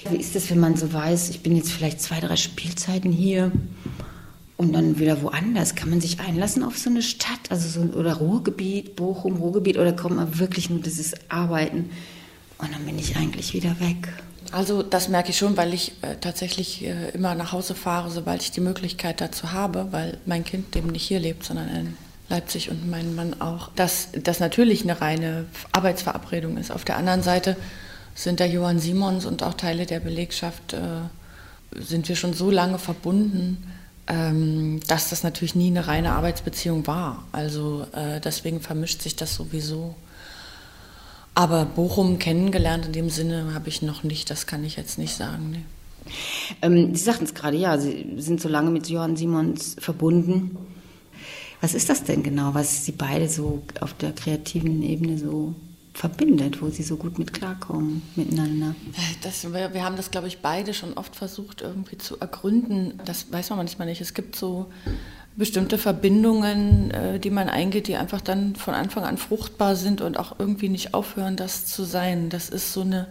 Wie ist das, wenn man so weiß, ich bin jetzt vielleicht 2, 3 Spielzeiten hier und dann wieder woanders? Kann man sich einlassen auf so eine Stadt, also oder Ruhrgebiet, Bochum, Ruhrgebiet, oder kommt man wirklich nur dieses Arbeiten und dann bin ich eigentlich wieder weg? Also das merke ich schon, weil ich tatsächlich immer nach Hause fahre, sobald ich die Möglichkeit dazu habe, weil mein Kind eben nicht hier lebt, sondern in Leipzig und mein Mann auch, dass das natürlich eine reine Arbeitsverabredung ist. Auf der anderen Seite sind der Johann Simons und auch Teile der Belegschaft, sind wir schon so lange verbunden, dass das natürlich nie eine reine Arbeitsbeziehung war. Also deswegen vermischt sich das sowieso. Aber Bochum kennengelernt in dem Sinne habe ich noch nicht, das kann ich jetzt nicht sagen. Nee. Sie sagten es gerade, ja, Sie sind so lange mit Johann Simons verbunden. Was ist das denn genau, was Sie beide so auf der kreativen Ebene so verbindet, wo Sie so gut mit klarkommen miteinander? Wir haben das, glaube ich, beide schon oft versucht irgendwie zu ergründen. Das weiß man manchmal nicht. Es gibt so bestimmte Verbindungen, die man eingeht, die einfach dann von Anfang an fruchtbar sind und auch irgendwie nicht aufhören, das zu sein. Das ist so ein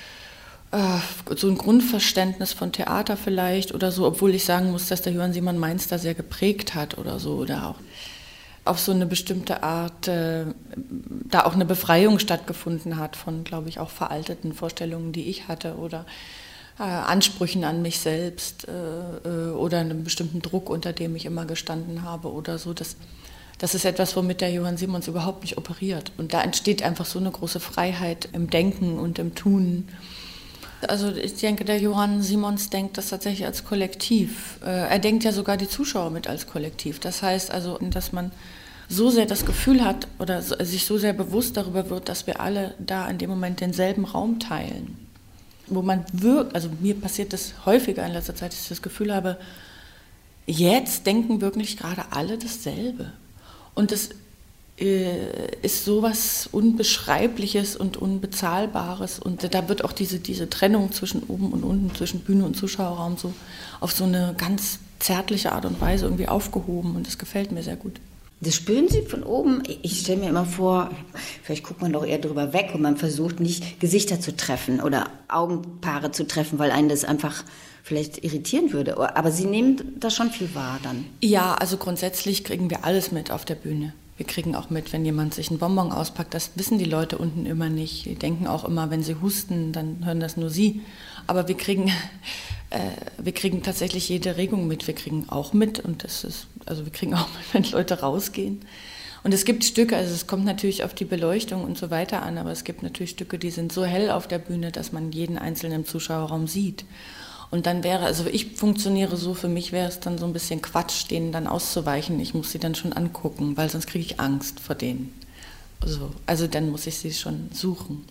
Grundverständnis von Theater vielleicht oder so, obwohl ich sagen muss, dass der Johann Simon Mainz da sehr geprägt hat oder so, oder auch auf so eine bestimmte Art, da auch eine Befreiung stattgefunden hat von, glaube ich, auch veralteten Vorstellungen, die ich hatte oder Ansprüchen an mich selbst oder einem bestimmten Druck, unter dem ich immer gestanden habe oder so. Das ist etwas, womit der Johann Simons überhaupt nicht operiert. Und da entsteht einfach so eine große Freiheit im Denken und im Tun. Also ich denke, der Johann Simons denkt das tatsächlich als Kollektiv. Er denkt ja sogar die Zuschauer mit als Kollektiv. Das heißt also, dass man so sehr das Gefühl hat oder sich so sehr bewusst darüber wird, dass wir alle da in dem Moment denselben Raum teilen. Wo man also mir passiert das häufiger in letzter Zeit, dass ich das Gefühl habe, jetzt denken wirklich gerade alle dasselbe. Und das ist sowas Unbeschreibliches und Unbezahlbares. Und da wird auch diese Trennung zwischen oben und unten, zwischen Bühne und Zuschauerraum so auf so eine ganz zärtliche Art und Weise irgendwie aufgehoben. Und das gefällt mir sehr gut. Das spüren Sie von oben? Ich stelle mir immer vor, vielleicht guckt man doch eher drüber weg und man versucht nicht, Gesichter zu treffen oder Augenpaare zu treffen, weil einen das einfach vielleicht irritieren würde. Aber Sie nehmen da schon viel wahr dann? Ja, also grundsätzlich kriegen wir alles mit auf der Bühne. Wir kriegen auch mit, wenn jemand sich einen Bonbon auspackt. Das wissen die Leute unten immer nicht. Die denken auch immer, wenn sie husten, dann hören das nur sie. Aber wir kriegen tatsächlich jede Regung mit. Wir kriegen auch mit und wir kriegen auch mit, wenn Leute rausgehen. Und es gibt Stücke, also es kommt natürlich auf die Beleuchtung und so weiter an, aber es gibt natürlich Stücke, die sind so hell auf der Bühne, dass man jeden einzelnen im Zuschauerraum sieht. Und dann ich funktioniere so, für mich wäre es dann so ein bisschen Quatsch, denen dann auszuweichen. Ich muss sie dann schon angucken, weil sonst kriege ich Angst vor denen. Also dann muss ich sie schon suchen.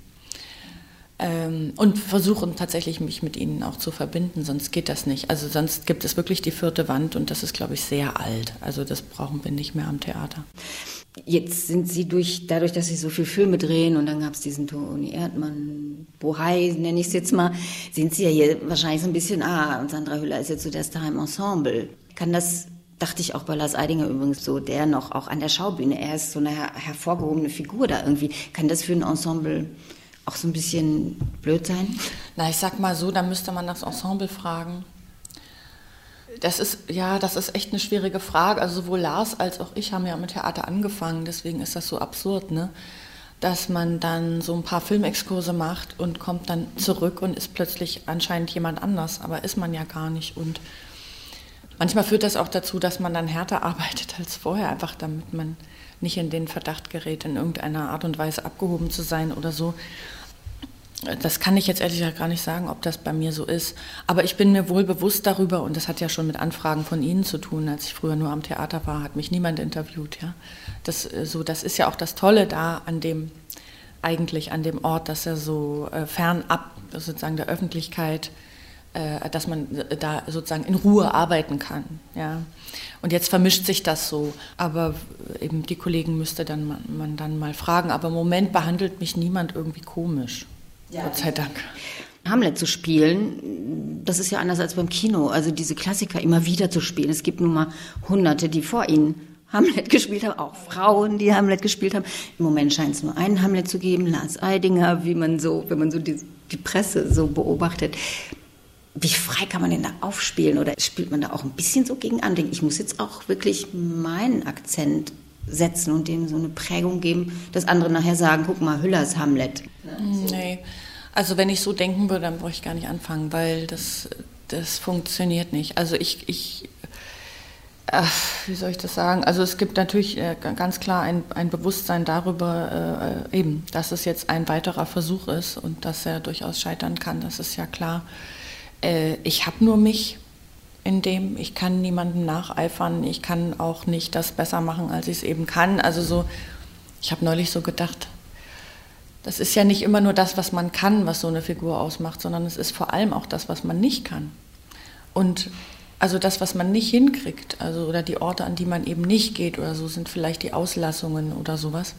Und versuchen tatsächlich, mich mit ihnen auch zu verbinden, sonst geht das nicht. Also sonst gibt es wirklich die 4. Wand und das ist, glaube ich, sehr alt. Also das brauchen wir nicht mehr am Theater. Jetzt sind Sie dadurch, dass Sie so viele Filme drehen und dann gab es diesen Toni Erdmann, Bohai, nenne ich es jetzt mal, sind Sie ja hier wahrscheinlich so ein bisschen, und Sandra Hüller ist jetzt so der Star im Ensemble. Dachte ich auch bei Lars Eidinger übrigens so, der noch auch an der Schaubühne, er ist so eine hervorgehobene Figur da irgendwie. Kann das für ein Ensemble auch so ein bisschen blöd sein? Na, ich sag mal so, da müsste man das Ensemble fragen. Das ist echt eine schwierige Frage. Also sowohl Lars als auch ich haben ja mit Theater angefangen, deswegen ist das so absurd, ne? Dass man dann so ein paar Filmexkurse macht und kommt dann zurück und ist plötzlich anscheinend jemand anders, aber ist man ja gar nicht. Und manchmal führt das auch dazu, dass man dann härter arbeitet als vorher, einfach damit man nicht in den Verdacht gerät, in irgendeiner Art und Weise abgehoben zu sein oder so. Das kann ich jetzt ehrlich gesagt gar nicht sagen, ob das bei mir so ist. Aber ich bin mir wohl bewusst darüber, und das hat ja schon mit Anfragen von Ihnen zu tun. Als ich früher nur am Theater war, hat mich niemand interviewt. Ja? Das ist ja auch das Tolle da an dem Ort, dass er so fernab sozusagen der Öffentlichkeit, dass man da sozusagen in Ruhe arbeiten kann. Ja? Und jetzt vermischt sich das so. Aber eben die Kollegen müsste man dann mal fragen. Aber im Moment behandelt mich niemand irgendwie komisch. Ja. Gott sei Dank. Hamlet zu spielen, das ist ja anders als beim Kino. Also diese Klassiker immer wieder zu spielen. Es gibt nun mal Hunderte, die vor Ihnen Hamlet gespielt haben, auch Frauen, die Hamlet gespielt haben. Im Moment scheint es nur einen Hamlet zu geben, Lars Eidinger, wenn man so die Presse so beobachtet. Wie frei kann man denn da aufspielen? Oder spielt man da auch ein bisschen so gegen an? Ich muss jetzt auch wirklich meinen Akzent setzen und dem so eine Prägung geben, dass andere nachher sagen, guck mal, Hüller ist Hamlet. Nee, also wenn ich so denken würde, dann brauche ich gar nicht anfangen, weil das funktioniert nicht. Also wie soll ich das sagen? Also es gibt natürlich ganz klar ein Bewusstsein darüber, eben, dass es jetzt ein weiterer Versuch ist und dass er durchaus scheitern kann, das ist ja klar. Ich habe nur mich in dem, ich kann niemandem nacheifern, ich kann auch nicht das besser machen, als ich es eben kann. Also so, ich habe neulich so gedacht, das ist ja nicht immer nur das, was man kann, was so eine Figur ausmacht, sondern es ist vor allem auch das, was man nicht kann. Und also das, was man nicht hinkriegt, also oder die Orte, an die man eben nicht geht oder so, sind vielleicht die Auslassungen oder sowas.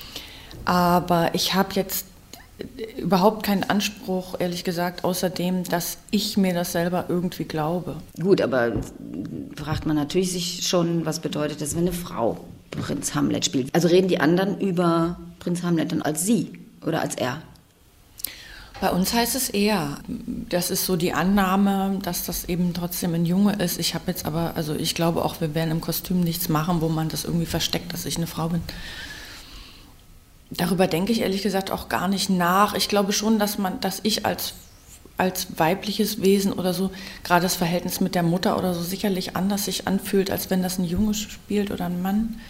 Aber ich habe jetzt überhaupt keinen Anspruch, ehrlich gesagt, außer dem, dass ich mir das selber irgendwie glaube. Gut, aber fragt man natürlich sich schon, was bedeutet das, wenn eine Frau Prinz Hamlet spielt? Also reden die anderen über Prinz Hamlet dann als sie oder als er? Bei uns heißt es eher. Das ist so die Annahme, dass das eben trotzdem ein Junge ist. Ich habe jetzt aber, also ich glaube auch, wir werden im Kostüm nichts machen, wo man das irgendwie versteckt, dass ich eine Frau bin. Darüber denke ich ehrlich gesagt auch gar nicht nach. Ich glaube schon, dass ich als weibliches Wesen oder so, gerade das Verhältnis mit der Mutter oder so, sicherlich anders sich anfühlt, als wenn das ein Junge spielt oder ein Mann.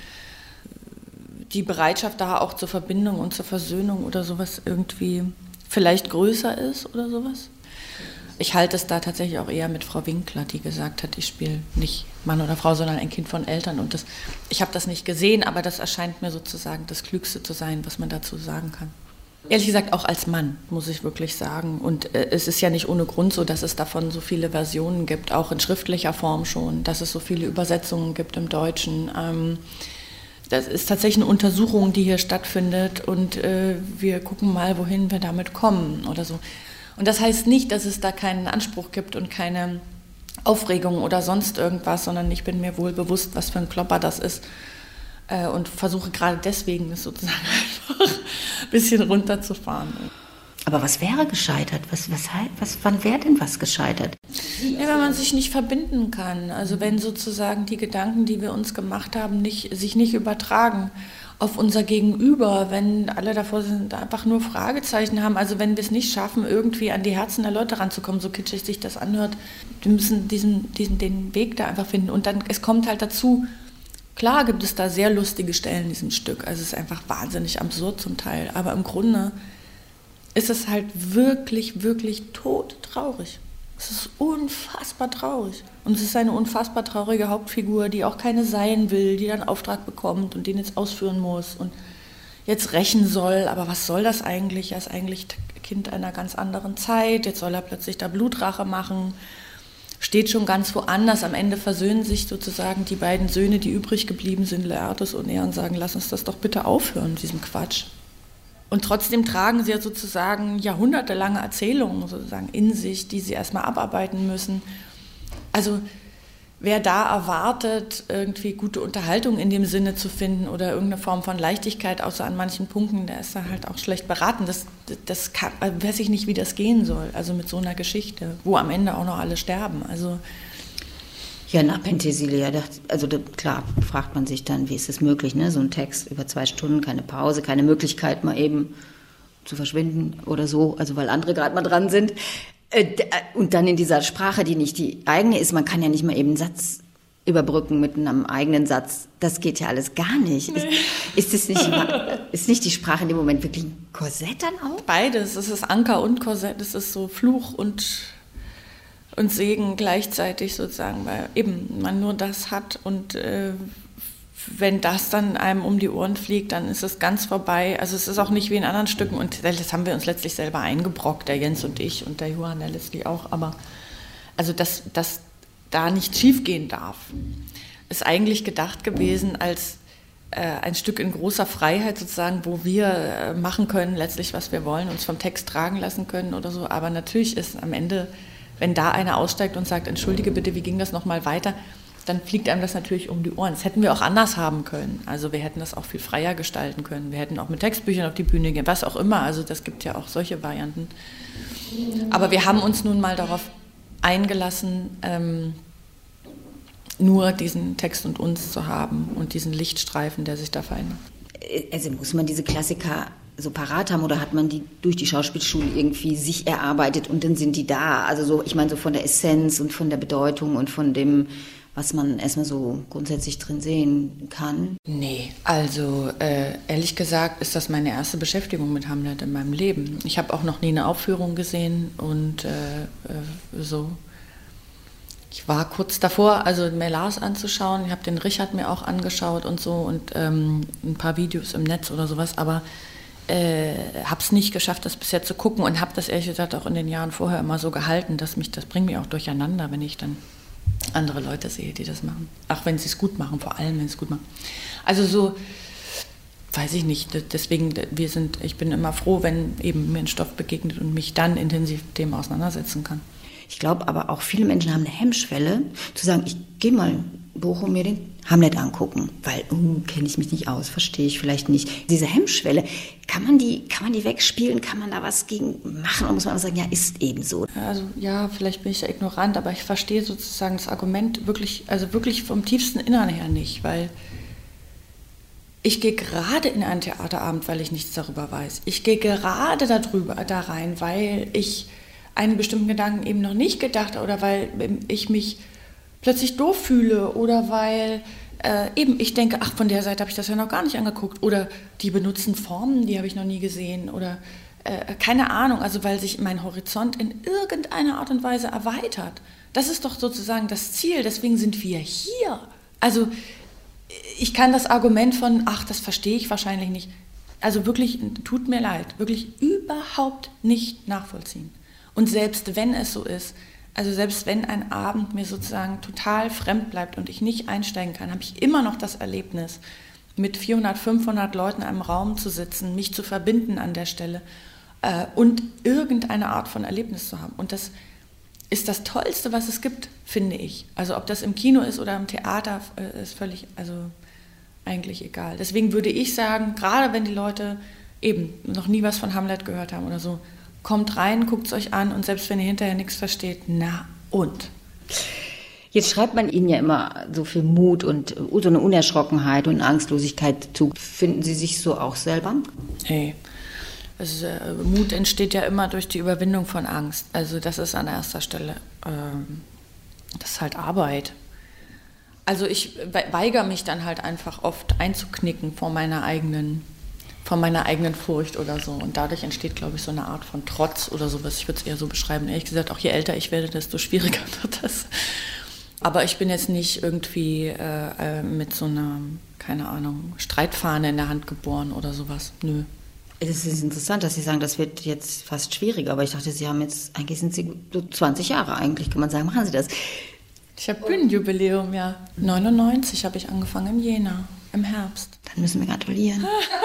Die Bereitschaft da auch zur Verbindung und zur Versöhnung oder sowas irgendwie vielleicht größer ist oder sowas. Ich halte es da tatsächlich auch eher mit Frau Winkler, die gesagt hat, ich spiele nicht Mann oder Frau, sondern ein Kind von Eltern. Und ich habe das nicht gesehen, aber das erscheint mir sozusagen das Klügste zu sein, was man dazu sagen kann. Ehrlich gesagt auch als Mann, muss ich wirklich sagen. Und es ist ja nicht ohne Grund so, dass es davon so viele Versionen gibt, auch in schriftlicher Form schon, dass es so viele Übersetzungen gibt im Deutschen. Das ist tatsächlich eine Untersuchung, die hier stattfindet und wir gucken mal, wohin wir damit kommen oder so. Und das heißt nicht, dass es da keinen Anspruch gibt und keine Aufregung oder sonst irgendwas, sondern ich bin mir wohl bewusst, was für ein Klopper das ist und versuche gerade deswegen das sozusagen einfach ein bisschen runterzufahren. Aber was wäre gescheitert? Wann wäre denn was gescheitert? Ja, wenn man sich nicht verbinden kann. Also wenn sozusagen die Gedanken, die wir uns gemacht haben, sich nicht übertragen auf unser Gegenüber, wenn alle davor sind, einfach nur Fragezeichen haben. Also wenn wir es nicht schaffen, irgendwie an die Herzen der Leute ranzukommen, so kitschig sich das anhört, wir müssen den Weg da einfach finden. Und dann, es kommt halt dazu, klar gibt es da sehr lustige Stellen in diesem Stück. Also es ist einfach wahnsinnig absurd zum Teil. Aber im Grunde ist es halt wirklich, wirklich todtraurig. Es ist unfassbar traurig. Und es ist eine unfassbar traurige Hauptfigur, die auch keine sein will, die dann Auftrag bekommt und den jetzt ausführen muss und jetzt rächen soll. Aber was soll das eigentlich? Er ist eigentlich Kind einer ganz anderen Zeit. Jetzt soll er plötzlich da Blutrache machen. Steht schon ganz woanders. Am Ende versöhnen sich sozusagen die beiden Söhne, die übrig geblieben sind, Laertes und er, und sagen, lass uns das doch bitte aufhören, diesem Quatsch. Und trotzdem tragen sie ja sozusagen jahrhundertelange Erzählungen sozusagen in sich, die sie erstmal abarbeiten müssen. Also wer da erwartet, irgendwie gute Unterhaltung in dem Sinne zu finden oder irgendeine Form von Leichtigkeit, außer an manchen Punkten, der ist da halt auch schlecht beraten. Das kann, weiß ich nicht, wie das gehen soll, also mit so einer Geschichte, wo am Ende auch noch alle sterben. Also ja, nach Penthesilea, klar, fragt man sich dann, wie ist es möglich, ne? So ein Text über 2 Stunden, keine Pause, keine Möglichkeit, mal eben zu verschwinden oder so, also weil andere gerade mal dran sind. Und dann in dieser Sprache, die nicht die eigene ist, man kann ja nicht mal eben einen Satz überbrücken mit einem eigenen Satz. Das geht ja alles gar nicht. Nee. Ist nicht die Sprache in dem Moment wirklich ein Korsett dann auch? Beides, es ist Anker und Korsett, es ist so Fluch und Segen gleichzeitig sozusagen, weil eben man nur das hat und wenn das dann einem um die Ohren fliegt, dann ist es ganz vorbei. Also es ist auch nicht wie in anderen Stücken und das haben wir uns letztlich selber eingebrockt, der Jens und ich und der Johann, der letztlich auch, aber also dass da nicht schiefgehen darf, ist eigentlich gedacht gewesen als ein Stück in großer Freiheit sozusagen, wo wir machen können letztlich, was wir wollen, uns vom Text tragen lassen können oder so, aber natürlich ist am Ende, wenn da einer aussteigt und sagt, entschuldige bitte, wie ging das nochmal weiter, dann fliegt einem das natürlich um die Ohren. Das hätten wir auch anders haben können. Also wir hätten das auch viel freier gestalten können. Wir hätten auch mit Textbüchern auf die Bühne gehen, was auch immer. Also das gibt ja auch solche Varianten. Aber wir haben uns nun mal darauf eingelassen, nur diesen Text und uns zu haben und diesen Lichtstreifen, der sich da verändert. Also muss man diese Klassiker so parat haben oder hat man die durch die Schauspielschule irgendwie sich erarbeitet und dann sind die da? Also so, ich meine so von der Essenz und von der Bedeutung und von dem, was man erstmal so grundsätzlich drin sehen kann? Nee, also ehrlich gesagt ist das meine erste Beschäftigung mit Hamlet in meinem Leben. Ich habe auch noch nie eine Aufführung gesehen und so. Ich war kurz davor, also mir Lars anzuschauen. Ich habe den Richard mir auch angeschaut und so und ein paar Videos im Netz oder sowas, aber habe es nicht geschafft, das bisher zu gucken und habe das ehrlich gesagt auch in den Jahren vorher immer so gehalten, das bringt mich auch durcheinander, wenn ich dann andere Leute sehe, die das machen. Auch wenn sie es gut machen, vor allem, wenn sie es gut machen. Also so, weiß ich nicht, deswegen, ich bin immer froh, wenn eben mir ein Stoff begegnet und mich dann intensiv mit dem auseinandersetzen kann. Ich glaube aber auch viele Menschen haben eine Hemmschwelle, zu sagen, ich gehe mal in Bochum mir den Hamlet angucken, weil kenne ich mich nicht aus, verstehe ich vielleicht nicht. Diese Hemmschwelle, kann man die wegspielen, kann man da was gegen machen oder muss man sagen, ja, ist eben so. Also ja, vielleicht bin ich da ignorant, aber ich verstehe sozusagen das Argument wirklich vom tiefsten Innern her nicht, weil ich gehe gerade in einen Theaterabend, weil ich nichts darüber weiß. Ich gehe gerade da rein, weil ich einen bestimmten Gedanken eben noch nicht gedacht habe oder weil ich mich plötzlich doof fühle oder weil eben ich denke, ach, von der Seite habe ich das ja noch gar nicht angeguckt oder die benutzen Formen, die habe ich noch nie gesehen oder keine Ahnung, also weil sich mein Horizont in irgendeiner Art und Weise erweitert. Das ist doch sozusagen das Ziel, deswegen sind wir hier. Also ich kann das Argument von, ach, das verstehe ich wahrscheinlich nicht, also wirklich, tut mir leid, wirklich überhaupt nicht nachvollziehen. Und selbst wenn es so ist, also selbst wenn ein Abend mir sozusagen total fremd bleibt und ich nicht einsteigen kann, habe ich immer noch das Erlebnis, mit 400, 500 Leuten in einem Raum zu sitzen, mich zu verbinden an der Stelle und irgendeine Art von Erlebnis zu haben. Und das ist das Tollste, was es gibt, finde ich. Also ob das im Kino ist oder im Theater, ist völlig, also eigentlich egal. Deswegen würde ich sagen, gerade wenn die Leute eben noch nie was von Hamlet gehört haben oder so, kommt rein, guckt es euch an und selbst wenn ihr hinterher nichts versteht, na und? Jetzt schreibt man Ihnen ja immer so viel Mut und so eine Unerschrockenheit und Angstlosigkeit zu. Finden Sie sich so auch selber? Hey, Mut entsteht ja immer durch die Überwindung von Angst. Also das ist an erster Stelle. Das ist halt Arbeit. Also ich weigere mich dann halt einfach oft einzuknicken vor meiner eigenen Furcht oder so. Und dadurch entsteht, glaube ich, so eine Art von Trotz oder sowas. Ich würde es eher so beschreiben. Ehrlich gesagt, auch je älter ich werde, desto schwieriger wird das. Aber ich bin jetzt nicht irgendwie mit so einer, keine Ahnung, Streitfahne in der Hand geboren oder sowas. Nö. Es ist interessant, dass Sie sagen, das wird jetzt fast schwieriger. Aber ich dachte, eigentlich sind Sie so 20 Jahre eigentlich, kann man sagen. Machen Sie das? Ich habe Bühnenjubiläum, ja. 99 habe ich angefangen in Jena. Im Herbst. Dann müssen wir gratulieren.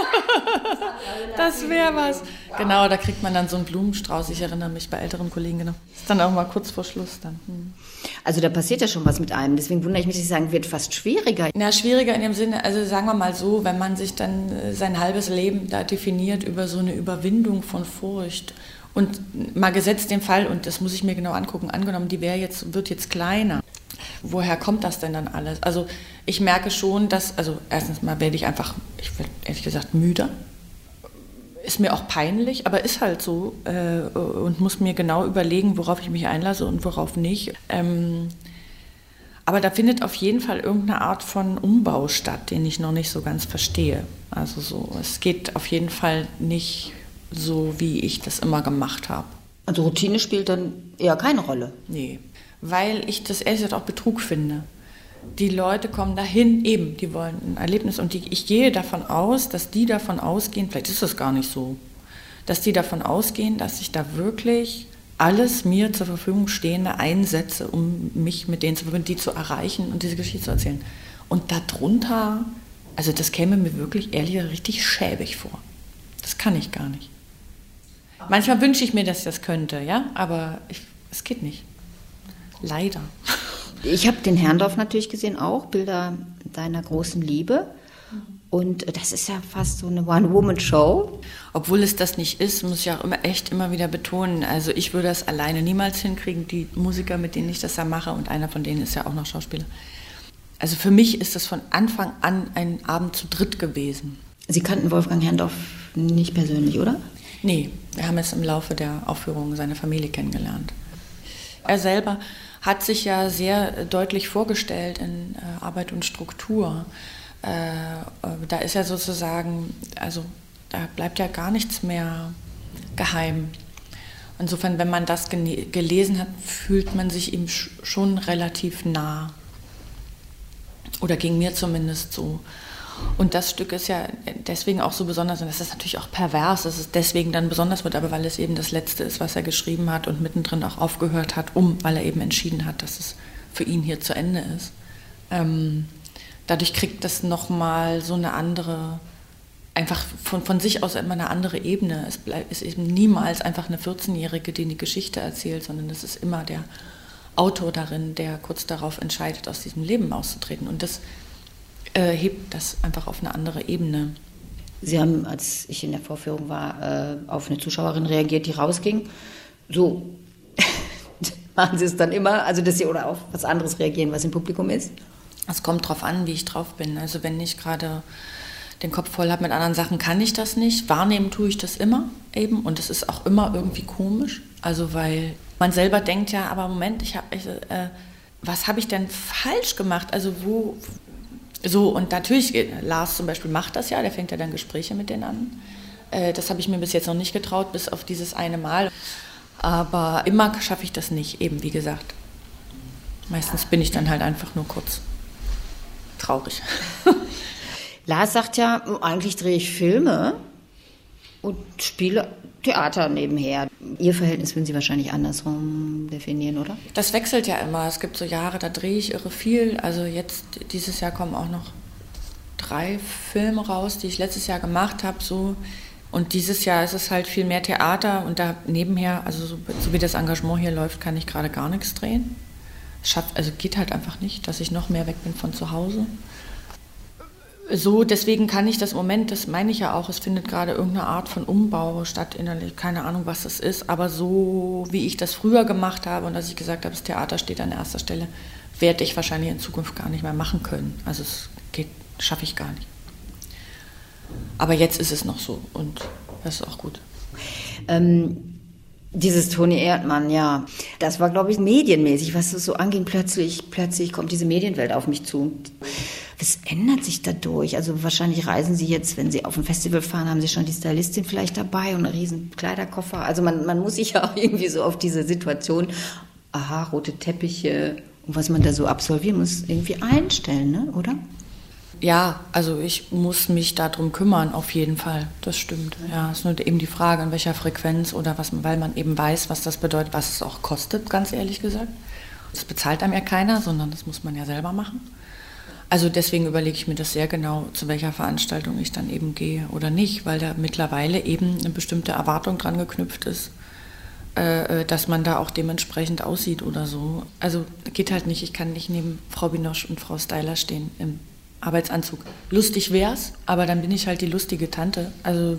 Das wäre was. Genau, da kriegt man dann so einen Blumenstrauß. Ich erinnere mich bei älteren Kollegen, genau. Ist dann auch mal kurz vor Schluss dann. Also da passiert ja schon was mit einem. Deswegen wundere ich mich, dass Sie sagen, wird fast schwieriger. Na, schwieriger in dem Sinne, also sagen wir mal so, wenn man sich dann sein halbes Leben da definiert über so eine Überwindung von Furcht. Und mal gesetzt den Fall, und das muss ich mir genau angucken, angenommen, die wird jetzt kleiner. Woher kommt das denn dann alles? Also ich merke schon, dass, also erstens mal werde ich werde ehrlich gesagt müde. Ist mir auch peinlich, aber ist halt so und muss mir genau überlegen, worauf ich mich einlasse und worauf nicht. Aber da findet auf jeden Fall irgendeine Art von Umbau statt, den ich noch nicht so ganz verstehe. Also so, es geht auf jeden Fall nicht so, wie ich das immer gemacht habe. Also Routine spielt dann eher keine Rolle? Nee. Weil ich das ehrlich gesagt auch Betrug finde. Die Leute kommen dahin, eben, die wollen ein Erlebnis und ich gehe davon aus, dass die davon ausgehen, vielleicht ist das gar nicht so, dass die davon ausgehen, dass ich da wirklich alles mir zur Verfügung Stehende einsetze, um mich mit denen zu verbinden, die zu erreichen und diese Geschichte zu erzählen. Und darunter, also das käme mir wirklich ehrlich richtig schäbig vor. Das kann ich gar nicht. Manchmal wünsche ich mir, dass ich das könnte, ja, aber es geht nicht. Leider. Ich habe den Herrndorf natürlich gesehen, auch Bilder deiner großen Liebe. Und das ist ja fast so eine One-Woman-Show. Obwohl es das nicht ist, muss ich auch immer wieder betonen. Also ich würde das alleine niemals hinkriegen, die Musiker, mit denen ich das da mache, und einer von denen ist ja auch noch Schauspieler. Also für mich ist das von Anfang an ein Abend zu dritt gewesen. Sie kannten Wolfgang Herrndorf nicht persönlich, oder? Nee, wir haben es im Laufe der Aufführung seine Familie kennengelernt. Er selber hat sich ja sehr deutlich vorgestellt in Arbeit und Struktur. Da ist ja sozusagen, also da bleibt ja gar nichts mehr geheim. Insofern, wenn man das gelesen hat, fühlt man sich ihm schon relativ nah. Oder ging mir zumindest so. Und das Stück ist ja deswegen auch so besonders, und das ist natürlich auch pervers, dass es deswegen dann besonders wird, aber weil es eben das Letzte ist, was er geschrieben hat und mittendrin auch aufgehört hat, weil er eben entschieden hat, dass es für ihn hier zu Ende ist. Dadurch kriegt das nochmal so eine andere, einfach von sich aus immer eine andere Ebene. Es ist eben niemals einfach eine 14-Jährige, die eine Geschichte erzählt, sondern es ist immer der Autor darin, der kurz darauf entscheidet, aus diesem Leben auszutreten. Und das hebt das einfach auf eine andere Ebene. Sie haben, als ich in der Vorführung war, auf eine Zuschauerin reagiert, die rausging. So machen Sie es dann immer, also dass Sie oder auf was anderes reagieren, was im Publikum ist? Es kommt drauf an, wie ich drauf bin. Also wenn ich gerade den Kopf voll habe mit anderen Sachen, kann ich das nicht. Wahrnehmen tue ich das immer eben, und es ist auch immer irgendwie komisch. Also weil man selber denkt ja, aber Moment, was habe ich denn falsch gemacht? Also wo... So, und natürlich, Lars zum Beispiel macht das ja, der fängt ja dann Gespräche mit denen an. Das habe ich mir bis jetzt noch nicht getraut, bis auf dieses eine Mal. Aber immer schaffe ich das nicht, eben wie gesagt. Meistens bin ich dann halt einfach nur kurz traurig. Lars sagt ja, eigentlich drehe ich Filme und spiele Theater nebenher. Ihr Verhältnis würden Sie wahrscheinlich andersrum definieren, oder? Das wechselt ja immer. Es gibt so Jahre, da drehe ich irre viel. Also jetzt, dieses Jahr kommen auch noch 3 Filme raus, die ich letztes Jahr gemacht habe. So. Und dieses Jahr ist es halt viel mehr Theater. Und da nebenher, also so wie das Engagement hier läuft, kann ich gerade gar nichts drehen. Also geht halt einfach nicht, dass ich noch mehr weg bin von zu Hause. So, deswegen kann ich das im Moment, das meine ich ja auch, es findet gerade irgendeine Art von Umbau statt innerlich, keine Ahnung, was das ist, aber so, wie ich das früher gemacht habe und dass ich gesagt habe, das Theater steht an erster Stelle, werde ich wahrscheinlich in Zukunft gar nicht mehr machen können. Also es geht, schaffe ich gar nicht. Aber jetzt ist es noch so und das ist auch gut. Dieses Toni Erdmann, ja, das war, glaube ich, medienmäßig, was es so anging. Plötzlich kommt diese Medienwelt auf mich zu. Was ändert sich dadurch? Also wahrscheinlich reisen Sie jetzt, wenn Sie auf ein Festival fahren, haben Sie schon die Stylistin vielleicht dabei und einen riesen Kleiderkoffer. Also man muss sich ja auch irgendwie so auf diese Situation, rote Teppiche und was man da so absolvieren muss, irgendwie einstellen, ne? Oder? Ja, also ich muss mich darum kümmern, auf jeden Fall. Das stimmt. Ja, es ist nur eben die Frage, in welcher Frequenz oder was, weil man eben weiß, was das bedeutet, was es auch kostet, ganz ehrlich gesagt. Das bezahlt einem ja keiner, sondern das muss man ja selber machen. Also deswegen überlege ich mir das sehr genau, zu welcher Veranstaltung ich dann eben gehe oder nicht, weil da mittlerweile eben eine bestimmte Erwartung dran geknüpft ist, dass man da auch dementsprechend aussieht oder so. Also geht halt nicht, ich kann nicht neben Frau Binoche und Frau Steiler stehen im Arbeitsanzug. Lustig wär's, aber dann bin ich halt die lustige Tante. Also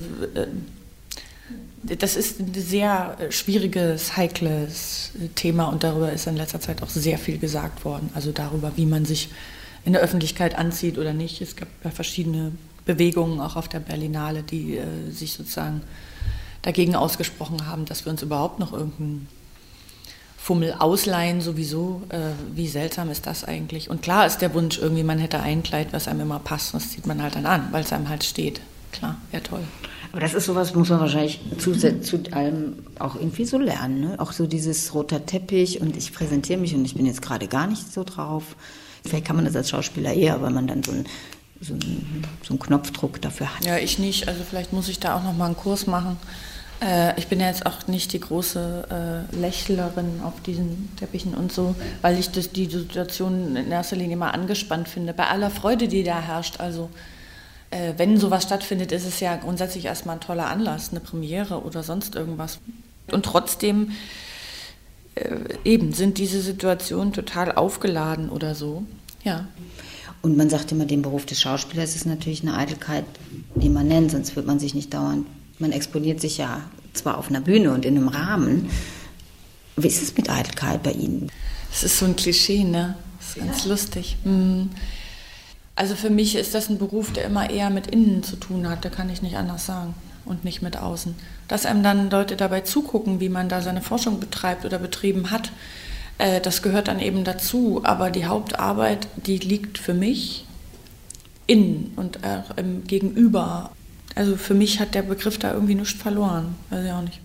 das ist ein sehr schwieriges, heikles Thema und darüber ist in letzter Zeit auch sehr viel gesagt worden. Also darüber, wie man sich in der Öffentlichkeit anzieht oder nicht. Es gab ja verschiedene Bewegungen auch auf der Berlinale, die sich sozusagen dagegen ausgesprochen haben, dass wir uns überhaupt noch irgendeinen Fummel ausleihen sowieso. Wie seltsam ist das eigentlich? Und klar ist der Wunsch irgendwie, man hätte ein Kleid, was einem immer passt. Das zieht man halt dann an, weil es einem halt steht. Klar, wäre toll. Aber das ist sowas, muss man wahrscheinlich zu allem auch irgendwie so lernen. Ne? Auch so dieses roter Teppich und ich präsentiere mich und ich bin jetzt gerade gar nicht so drauf. Vielleicht kann man das als Schauspieler eher, weil man dann so einen Knopfdruck dafür hat. Ja, ich nicht. Also vielleicht muss ich da auch noch mal einen Kurs machen. Ich bin ja jetzt auch nicht die große Lächlerin auf diesen Teppichen und so, weil ich die Situation in erster Linie immer angespannt finde. Bei aller Freude, die da herrscht. Also wenn sowas stattfindet, ist es ja grundsätzlich erstmal ein toller Anlass, eine Premiere oder sonst irgendwas. Und trotzdem eben sind diese Situationen total aufgeladen oder so. Ja. Und man sagt immer, den Beruf des Schauspielers ist natürlich eine Eitelkeit, die man nennt, sonst wird man sich nicht dauernd, man exponiert sich ja zwar auf einer Bühne und in einem Rahmen. Wie ist es mit Eitelkeit bei Ihnen? Das ist so ein Klischee, ne? Das ist ganz lustig. Also für mich ist das ein Beruf, der immer eher mit innen zu tun hat, da kann ich nicht anders sagen und nicht mit außen. Dass einem dann Leute dabei zugucken, wie man da seine Forschung betreibt oder betrieben hat, das gehört dann eben dazu, aber die Hauptarbeit, die liegt für mich innen und auch im Gegenüber. Also für mich hat der Begriff da irgendwie nichts verloren, weiß ich auch nicht.